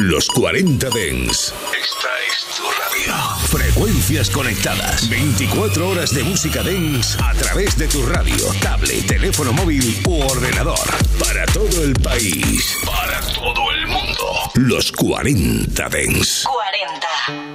Los 40 Dance. Esta es tu radio. Frecuencias conectadas. 24 horas de música dance a través de tu radio, tablet, teléfono móvil u ordenador. Para todo el país. Para todo el mundo. Los 40 Dance. 40.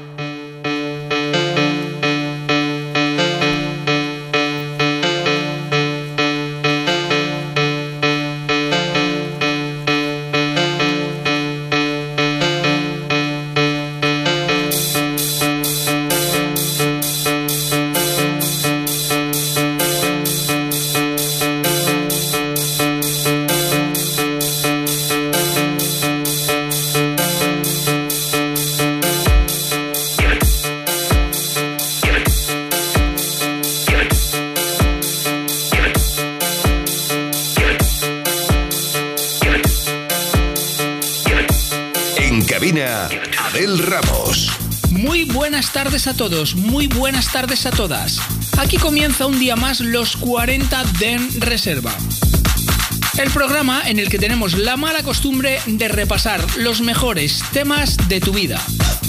Abel Ramos. Muy buenas tardes a todos, muy buenas tardes a todas. Aquí comienza un día más los 40 Dance Reserva. El programa en el que tenemos la mala costumbre de repasar los mejores temas de tu vida.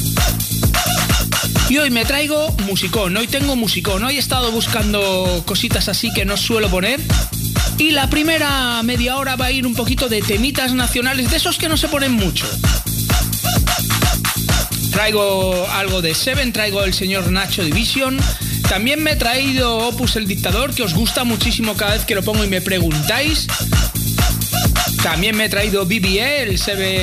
Y hoy me traigo musicón, hoy tengo musicón, hoy he estado buscando cositas así que no suelo poner. Y la primera media hora va a ir un poquito de temitas nacionales, de esos que no se ponen mucho. Traigo algo de Seven, traigo el señor Nacho Division. También me he traído Opus el Dictador, que os gusta muchísimo cada vez que lo pongo y me preguntáis. También me he traído BBE, el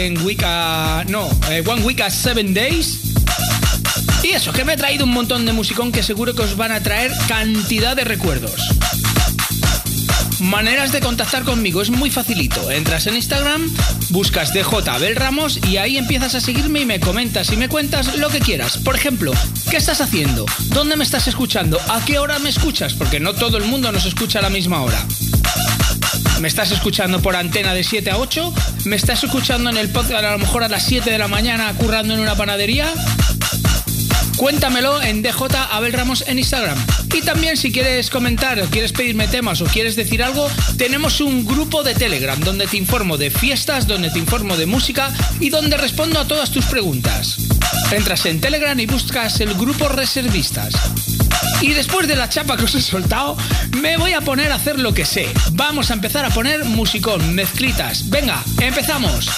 One Week a 7 Days. Y eso, que me he traído un montón de musicón que seguro que os van a traer cantidad de recuerdos. Maneras de contactar conmigo, es muy facilito. Entras en Instagram, buscas DJ Abel Ramos y ahí empiezas a seguirme y me comentas y me cuentas lo que quieras. Por ejemplo, ¿qué estás haciendo? ¿Dónde me estás escuchando? ¿A qué hora me escuchas? Porque no todo el mundo nos escucha a la misma hora. ¿Me estás escuchando por antena de 7 a 8? ¿Me estás escuchando en el podcast a lo mejor a las 7 de la mañana currando en una panadería? Cuéntamelo en DJ Abel Ramos en Instagram. Y también si quieres comentar o quieres pedirme temas o quieres decir algo, tenemos un grupo de Telegram donde te informo de fiestas, donde te informo de música y donde respondo a todas tus preguntas. Entras en Telegram y buscas el grupo Reservistas. Y después de la chapa que os he soltado, me voy a poner a hacer lo que sé. Vamos a empezar a poner musicón, mezclitas. Venga, empezamos.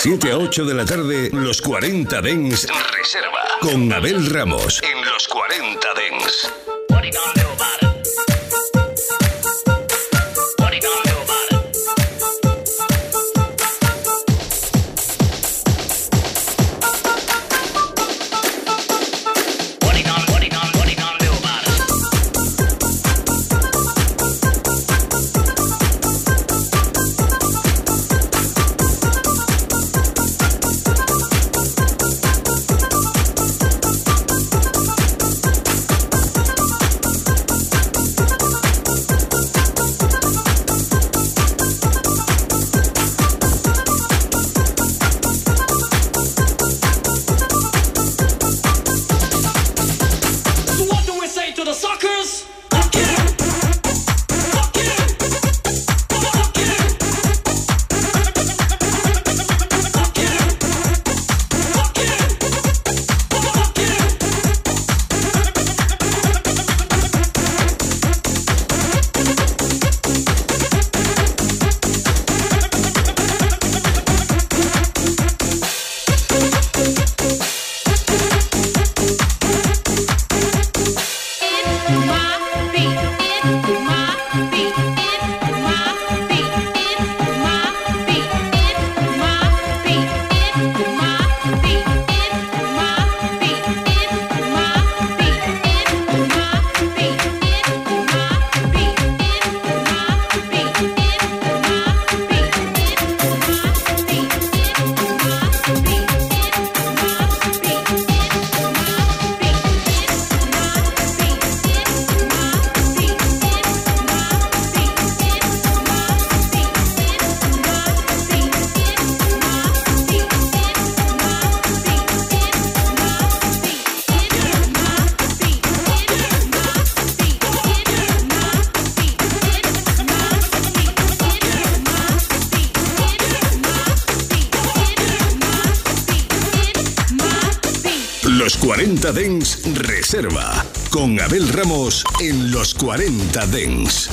7 a 8 de la tarde, Los 40 Dents Reserva. Con Abel Ramos en Los 40 Dents. Los 40 Dents Reserva. Con Abel Ramos en Los 40 Dents.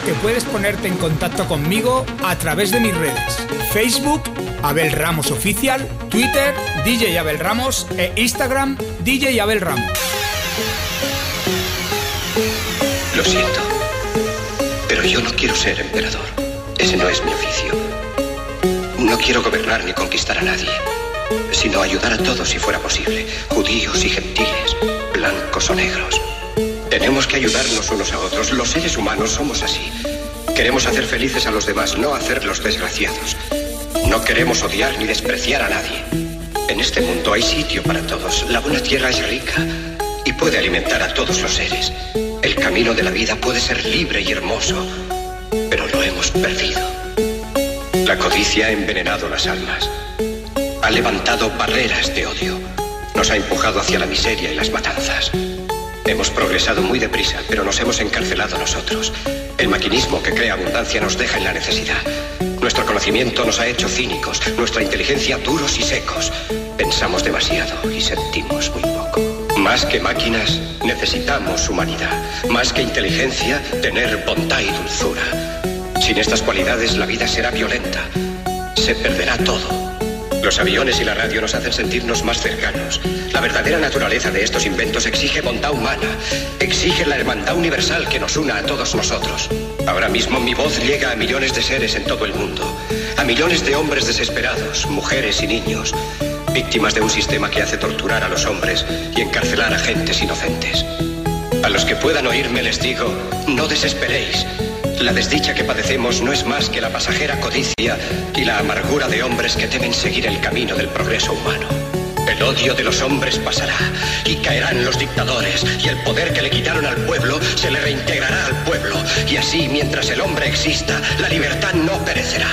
que puedes ponerte en contacto conmigo a través de mis redes: Facebook, Abel Ramos Oficial, Twitter, DJ Abel Ramos e Instagram, DJ Abel Ramos. Lo siento, pero yo no quiero ser emperador. Ese no es mi oficio. No quiero gobernar ni conquistar a nadie, sino ayudar a todos si fuera posible, judíos y gentiles, blancos o negros. Tenemos que ayudarnos unos a otros. Los seres humanos somos así. Queremos hacer felices a los demás, no hacerlos desgraciados. No queremos odiar ni despreciar a nadie. En este mundo hay sitio para todos. La buena tierra es rica y puede alimentar a todos los seres. El camino de la vida puede ser libre y hermoso, pero lo hemos perdido. La codicia ha envenenado las almas. Ha levantado barreras de odio. Nos ha empujado hacia la miseria y las matanzas. Hemos progresado muy deprisa, pero nos hemos encarcelado nosotros. El maquinismo que crea abundancia nos deja en la necesidad. Nuestro conocimiento nos ha hecho cínicos, nuestra inteligencia duros y secos. Pensamos demasiado y sentimos muy poco. Más que máquinas, necesitamos humanidad. Más que inteligencia, tener bondad y dulzura. Sin estas cualidades, la vida será violenta. Se perderá todo. Los aviones y la radio nos hacen sentirnos más cercanos. La verdadera naturaleza de estos inventos exige bondad humana. Exige la hermandad universal que nos una a todos nosotros. Ahora mismo mi voz llega a millones de seres en todo el mundo. A millones de hombres desesperados, mujeres y niños, víctimas de un sistema que hace torturar a los hombres y encarcelar a gentes inocentes. A los que puedan oírme les digo, no desesperéis. La desdicha que padecemos no es más que la pasajera codicia y la amargura de hombres que temen seguir el camino del progreso humano. El odio de los hombres pasará y caerán los dictadores, y el poder que le quitaron al pueblo se le reintegrará al pueblo, y así mientras el hombre exista, la libertad no perecerá.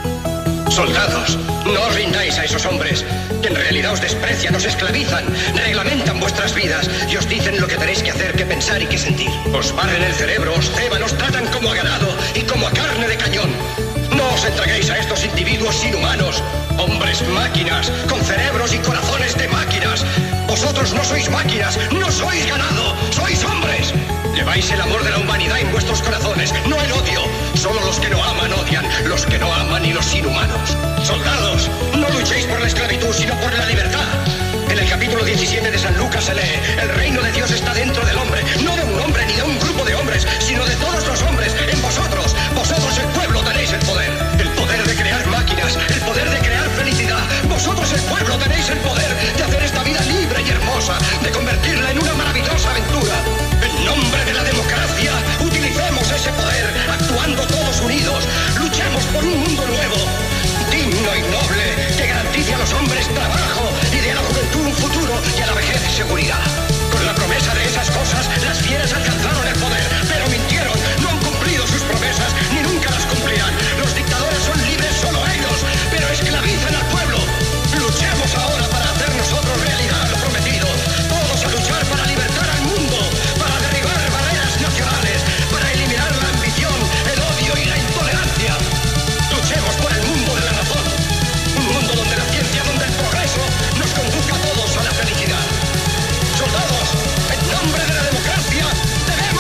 Soldados, no os rindáis a esos hombres, que en realidad os desprecian, os esclavizan, reglamentan vuestras vidas y os dicen lo que tenéis que hacer, que pensar y que sentir. Os barren el cerebro, os ceban, os tratan como a ganado y como a carne de cañón. No os entreguéis a estos individuos inhumanos, hombres máquinas, con cerebros y corazones de máquinas. Vosotros no sois máquinas, no sois ganado, sois hombres. Lleváis el amor de la humanidad en vuestros corazones, no el odio. Solo los que no aman odian, los que no aman y los inhumanos. Soldados, no luchéis por la esclavitud, sino por la libertad. En el capítulo 17 de San Lucas se lee: el reino de Dios está dentro del hombre, no de un hombre ni de un grupo de hombres, sino de todos los hombres, en vosotros. Vosotros el pueblo tenéis el poder de crear máquinas, el poder de crear felicidad. Vosotros el pueblo tenéis el poder de hacer esta vida libre y hermosa, de convertirla en una maravillosa aventura. En nombre de la democracia, utilicemos ese poder, actuando todos unidos. Luchemos por un mundo nuevo, digno y noble, que garantice a los hombres trabajo y dé a la juventud un futuro y a la vejez seguridad. Con la promesa de esas cosas, las fieras alcanzaron el poder, pero mintieron, no han cumplido sus promesas, ni nunca las cumplirán. Los dictadores son libres solo ellos, pero esclavizan al pueblo. Luchemos ahora para hacer nosotros realidad lo prometido. Todos a luchar para libertar al mundo, para derribar barreras nacionales, para eliminar la ambición, el odio y la intolerancia. Luchemos por el mundo de la razón, un mundo donde la ciencia, donde el progreso nos conduzca a todos a la felicidad. Soldados, en nombre de la democracia, debemos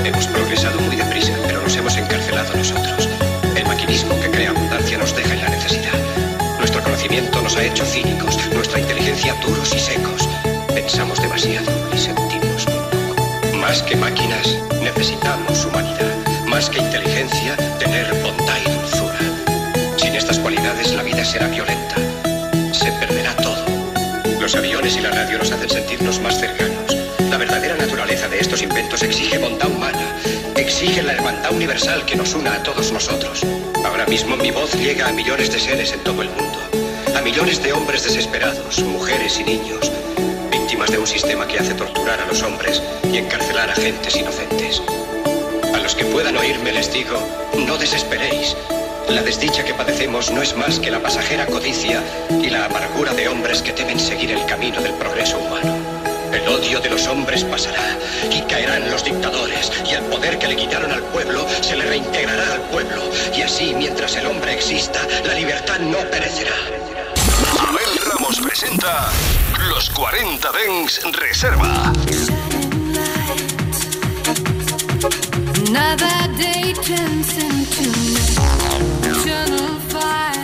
Hemos progresado muy deprisa, pero nos hemos encarcelado nosotros. El maquinismo que crea abundancia nos deja en la necesidad. Nuestro conocimiento nos ha hecho cínicos, nuestra inteligencia duros y secos. Pensamos demasiado y sentimos muy poco. Más que máquinas, necesitamos humanidad. Más que inteligencia, tener bondad y dulzura. Sin estas cualidades, la vida será violenta. Se perderá todo. Los aviones y la radio nos hacen sentirnos más cercanos. La verdadera naturaleza de estos inventos exige bondad humana. Exige la hermandad universal que nos una a todos nosotros. Ahora mismo mi voz llega a millones de seres en todo el mundo. A millones de hombres desesperados, mujeres y niños. Víctimas de un sistema que hace torturar a los hombres y encarcelar a gentes inocentes. A los que puedan oírme les digo, no desesperéis. La desdicha que padecemos no es más que la pasajera codicia y la amargura de hombres que temen seguir el camino del progreso humano. El odio de los hombres pasará y caerán los dictadores y el poder que le quitaron al pueblo se le reintegrará al pueblo. Y así, mientras el hombre exista, la libertad no perecerá. Abel Ramos presenta Los 40 Dents Reserva. Another day turns into eternal fire.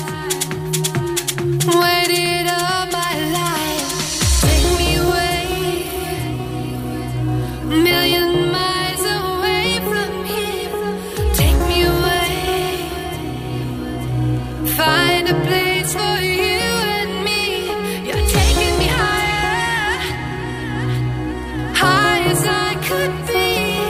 Waited all my life. Take me away, a million miles away from here. Take me away, find a place for you and me. You're taking me higher, high as I could be.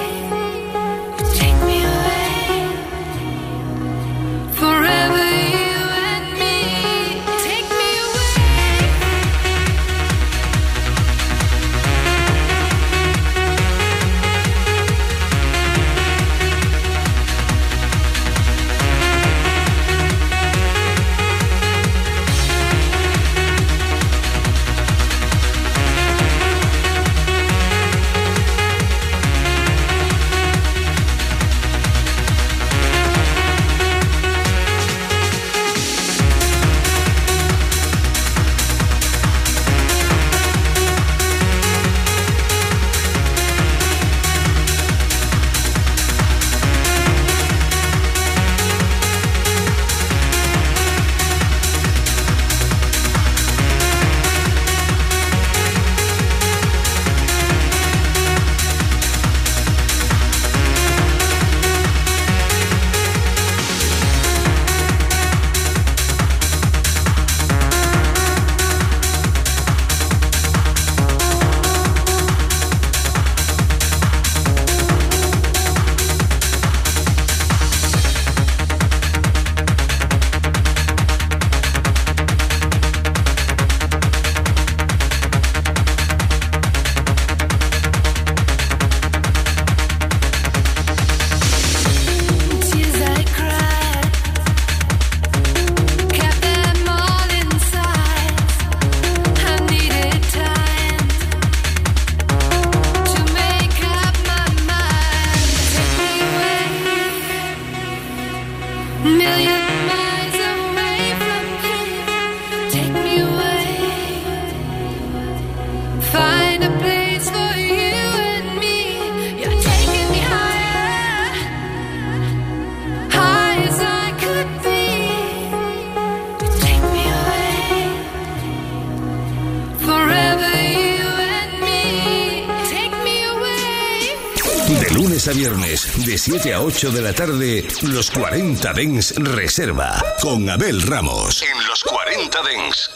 A viernes, de 7 a 8 de la tarde, Los 40 Dents Reserva, con Abel Ramos. En Los 40 Dents.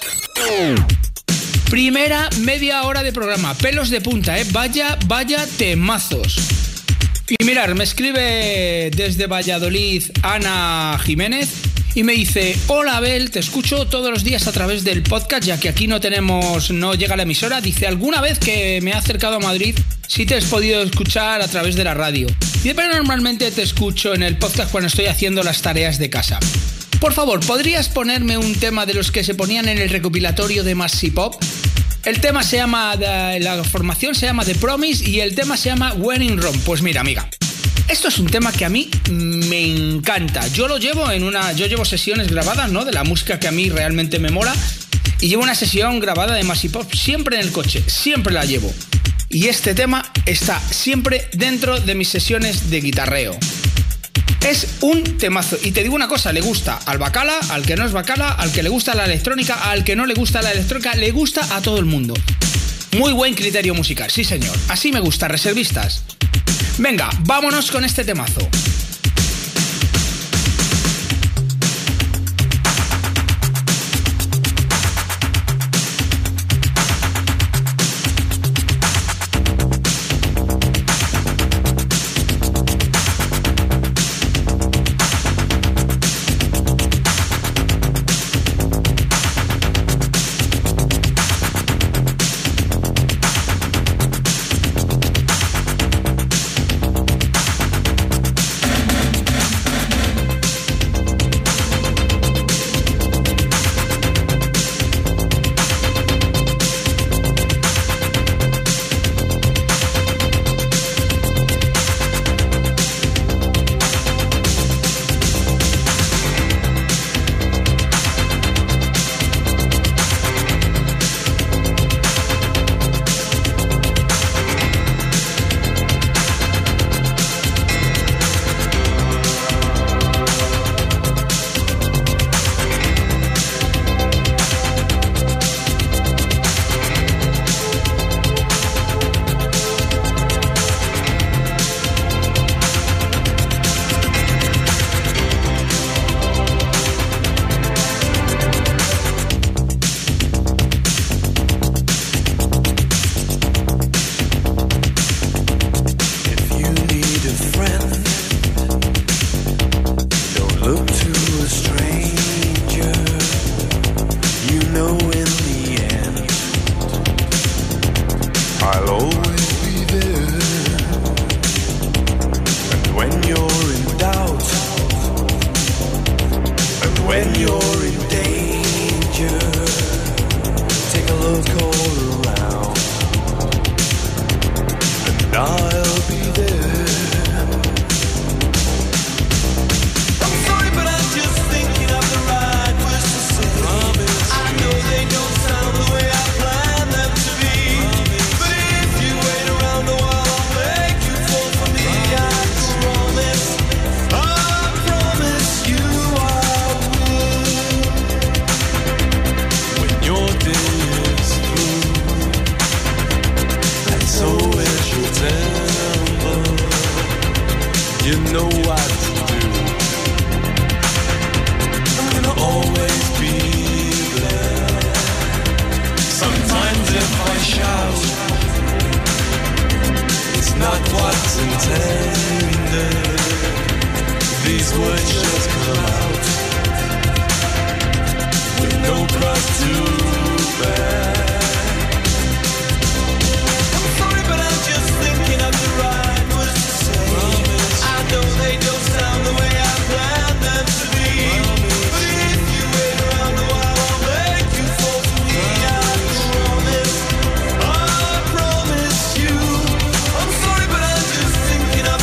Primera media hora de programa, pelos de punta, vaya temazos. Y mirar, me escribe desde Valladolid Ana Jiménez y me dice: hola Abel, te escucho todos los días a través del podcast, ya que aquí no llega la emisora. Dice: alguna vez que me he acercado a Madrid sí te has podido escuchar a través de la radio. Dice: pero normalmente te escucho en el podcast cuando estoy haciendo las tareas de casa. Por favor, ¿podrías ponerme un tema de los que se ponían en el recopilatorio de Massy Pop? El tema se llama, la formación se llama The Promise y el tema se llama When in Rome. Pues mira, amiga, esto es un tema que a mí me encanta. Yo llevo sesiones grabadas, ¿no?, de la música que a mí realmente me mola, y llevo una sesión grabada de Massy Pop siempre en el coche, siempre la llevo. y este tema está siempre dentro de mis sesiones de guitarreo. Es un temazo. Y te digo una cosa, le gusta al bacala, al que no es bacala, al que le gusta la electrónica, al que no le gusta la electrónica, le gusta a todo el mundo. Muy buen criterio musical, sí señor. Así me gusta, reservistas. Venga, vámonos con este temazo. Thinking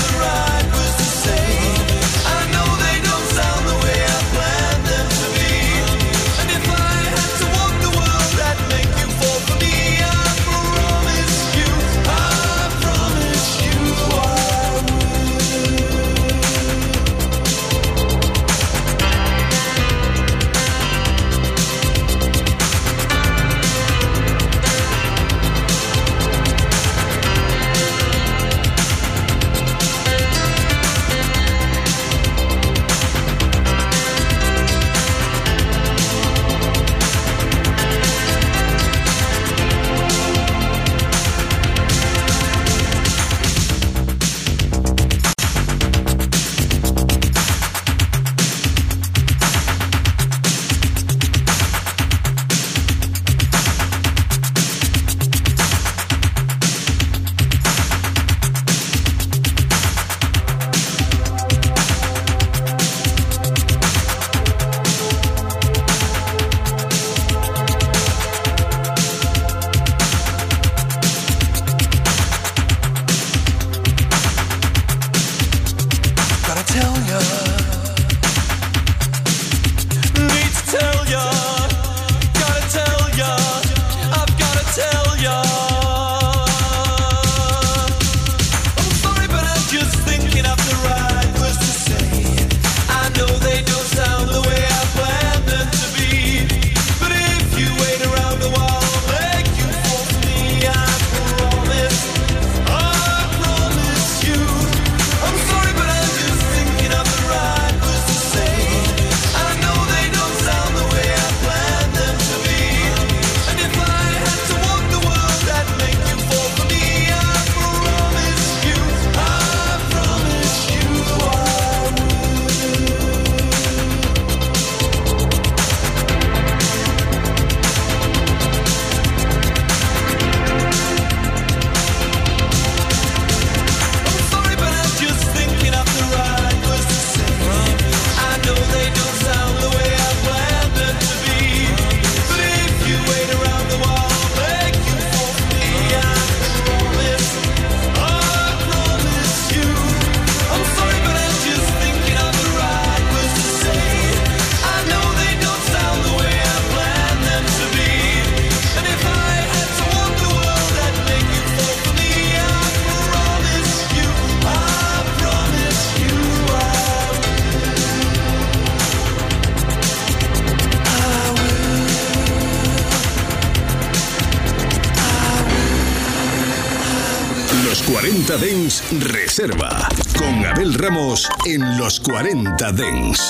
40 Dance Reserva. Con Abel Ramos en los 40 Dance.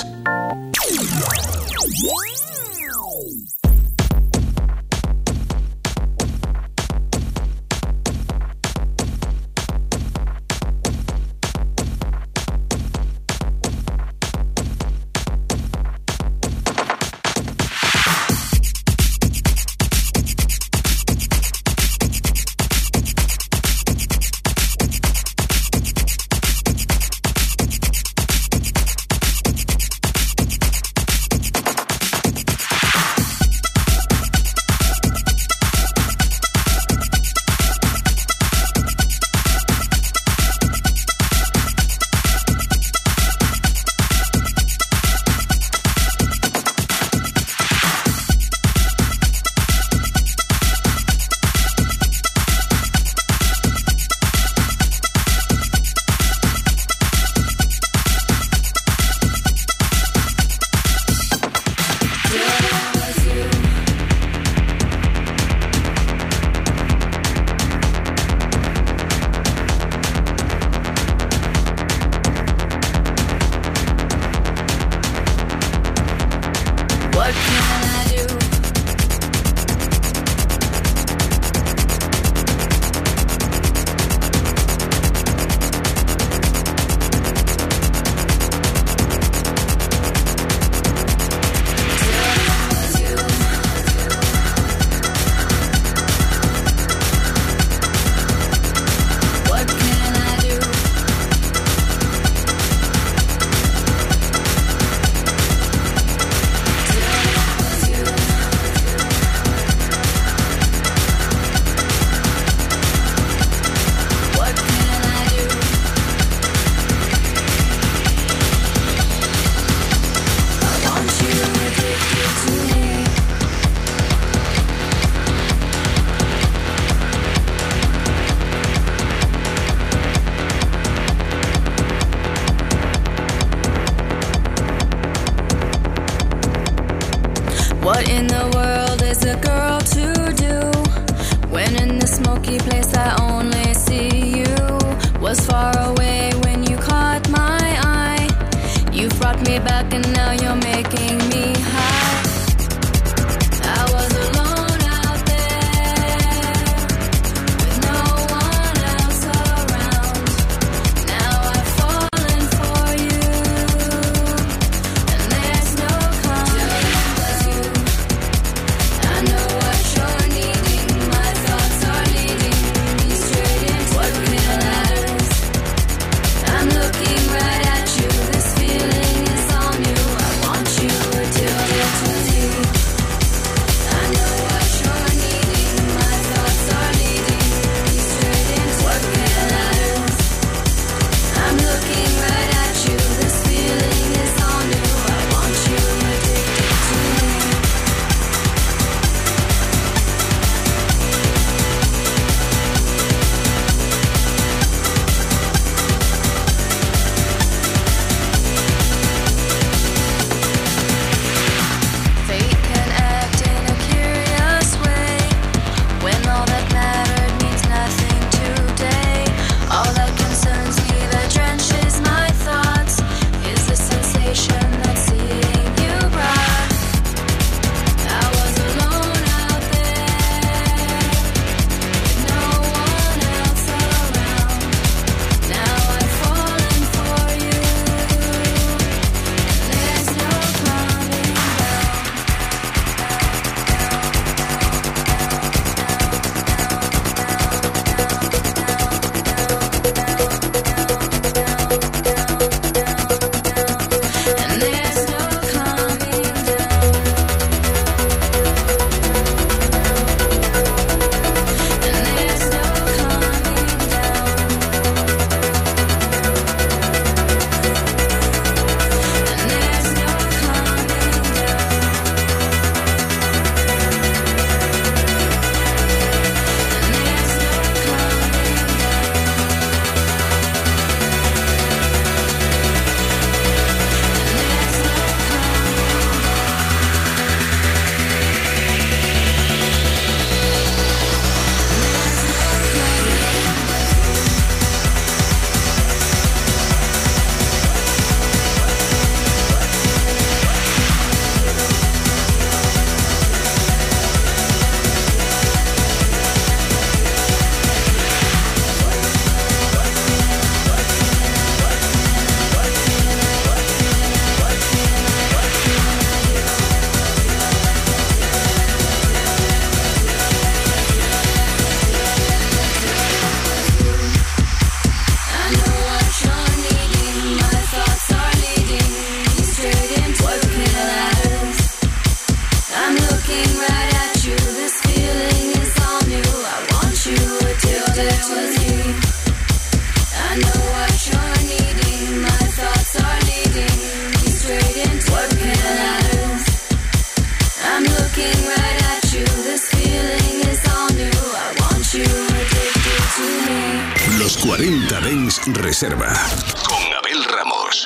Reserva con Abel Ramos.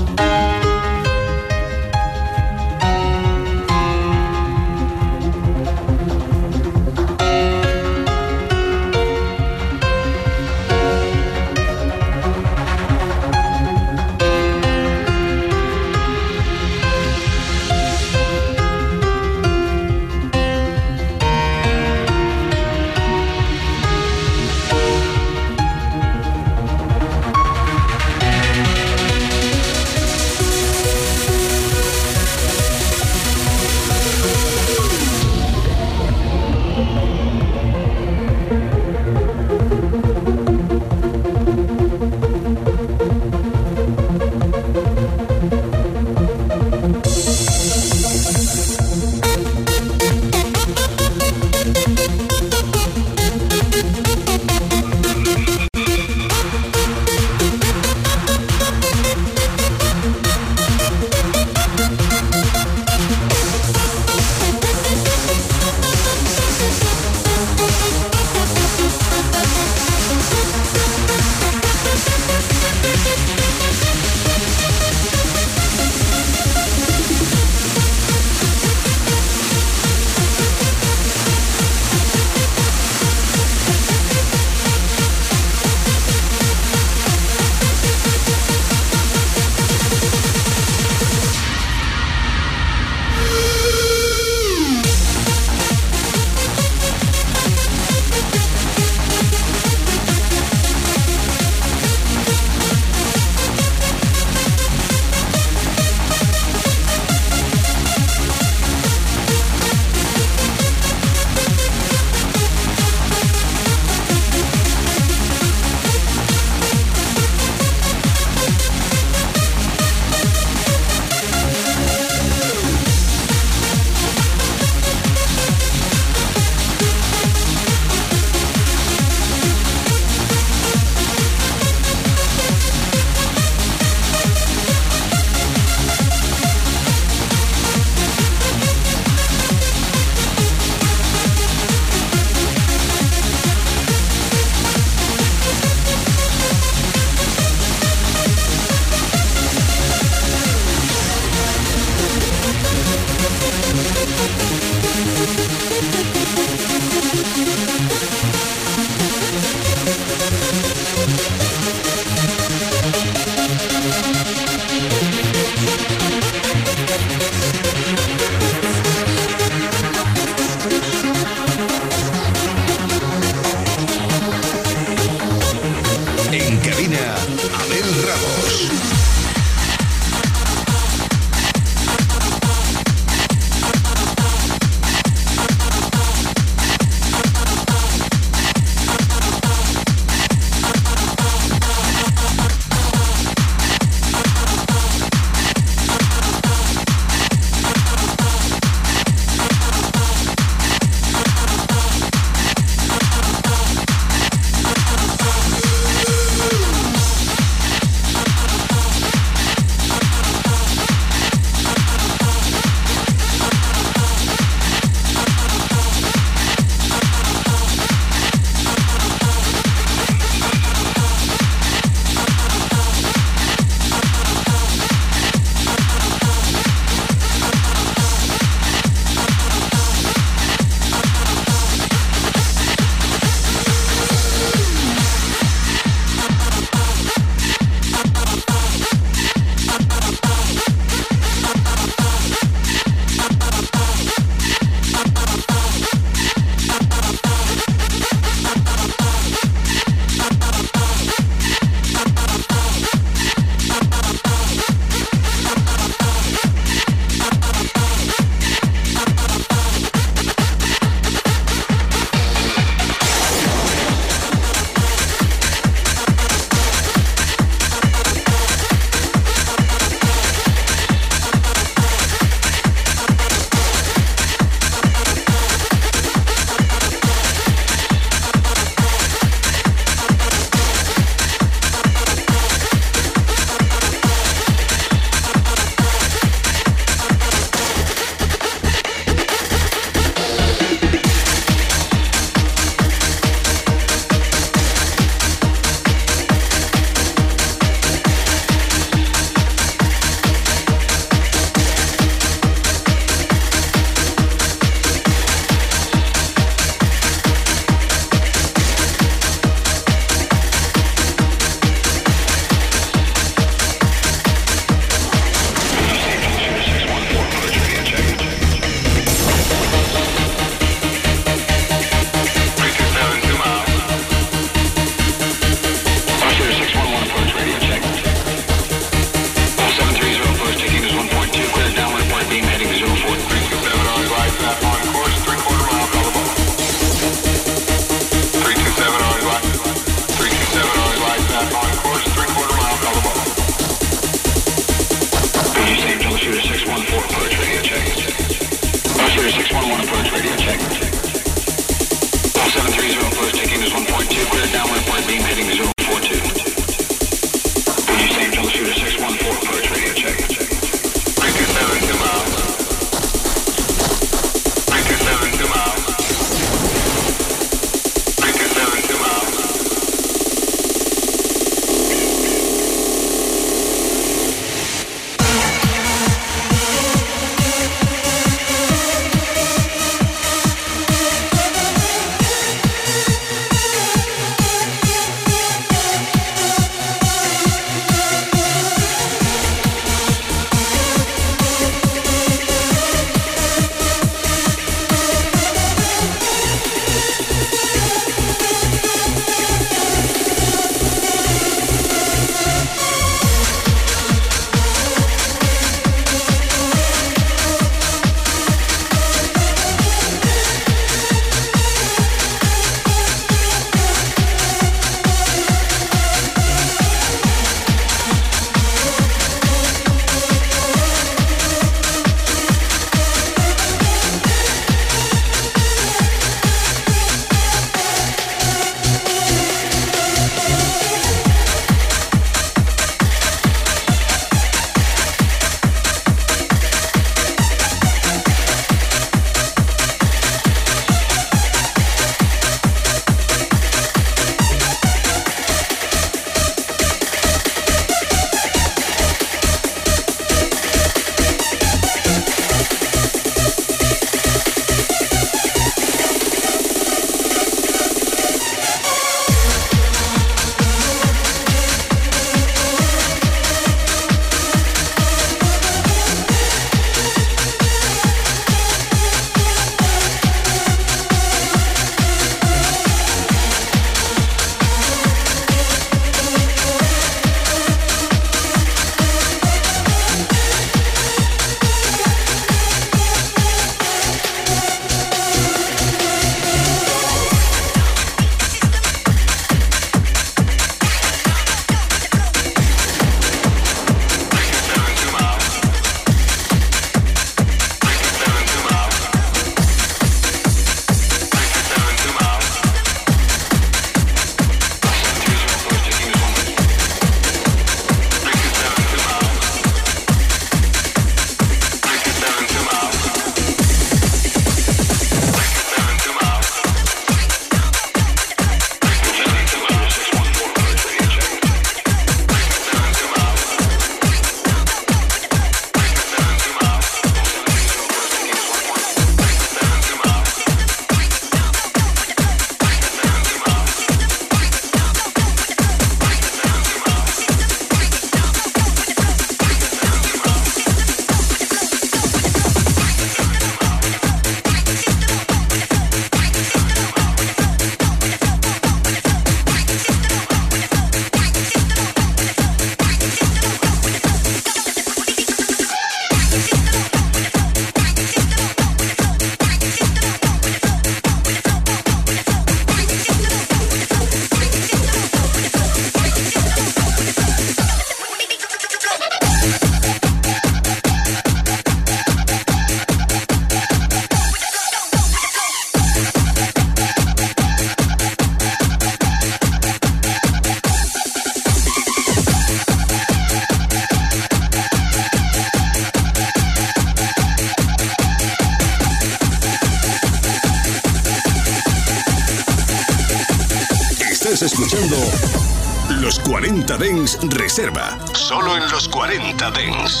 escuchando Los 40 Dance Reserva. Solo en Los 40 Dance.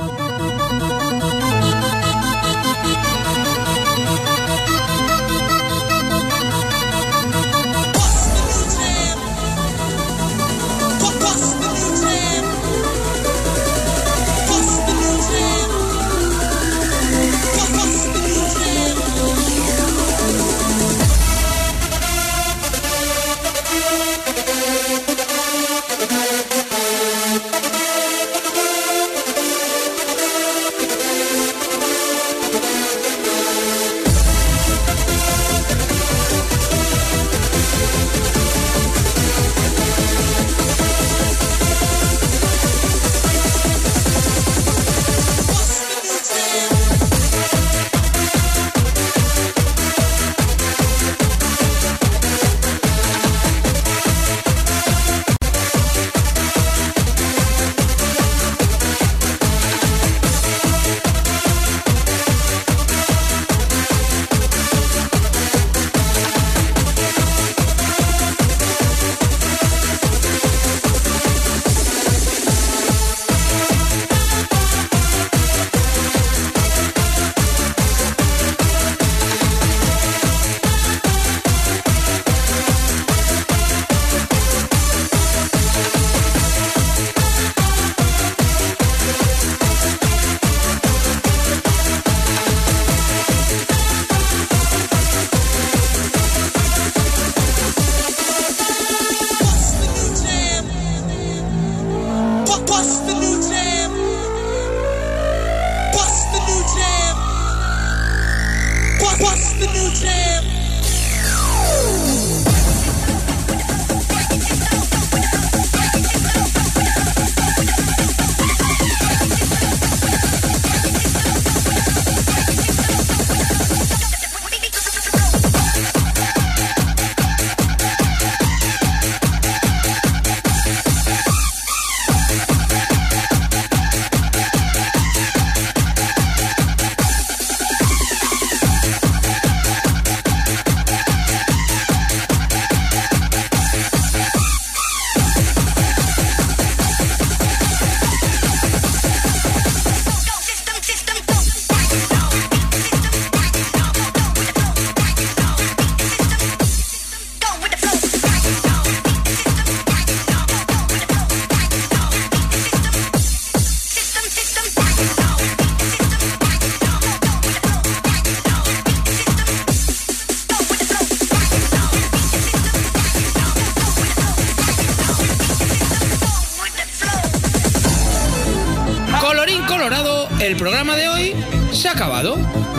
El programa de hoy se ha acabado.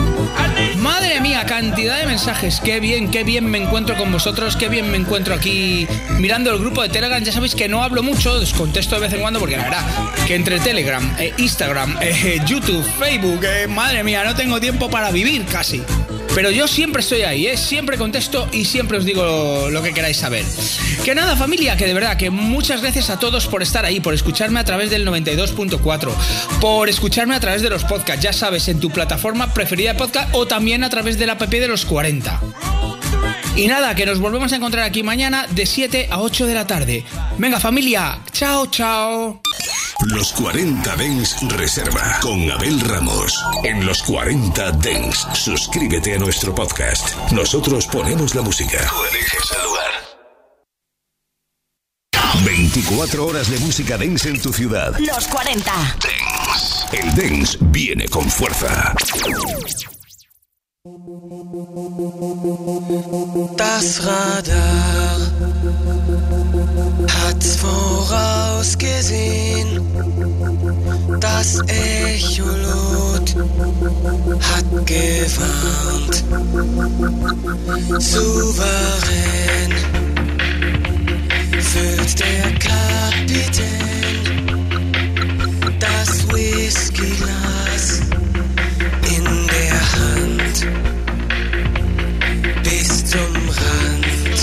Madre mía, cantidad de mensajes. Qué bien me encuentro con vosotros. Qué bien me encuentro aquí mirando el grupo de Telegram. Ya sabéis que no hablo mucho, os contesto de vez en cuando porque la verdad que entre Telegram, Instagram, YouTube, Facebook, madre mía, no tengo tiempo para vivir casi. Pero yo siempre estoy ahí, siempre contesto y siempre os digo lo que queráis saber. Que nada, familia, que de verdad que muchas gracias a todos por estar ahí, por escucharme a través del 92.4, por escucharme a través de los podcasts, ya sabes, en tu plataforma preferida de podcast o también a través de la app de los 40. Y nada, que nos volvemos a encontrar aquí mañana de 7 a 8 de la tarde. Venga, familia, chao, chao. Los 40 Dance Reserva con Abel Ramos. En Los 40 Dance, suscríbete a nuestro podcast. Nosotros ponemos la música. Tú eliges el lugar. 24 horas de música dance en tu ciudad. Los 40 Dance. El dance viene con fuerza. Das Radar hat's vorausgesehen, das Echolot hat gewarnt, souverän füllt der Kapitän das Whiskyglas in der Hand bis zum Rand.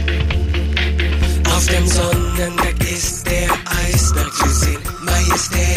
Auf dem Sonnenberg ist der Eisberg zu sehen, Majestät.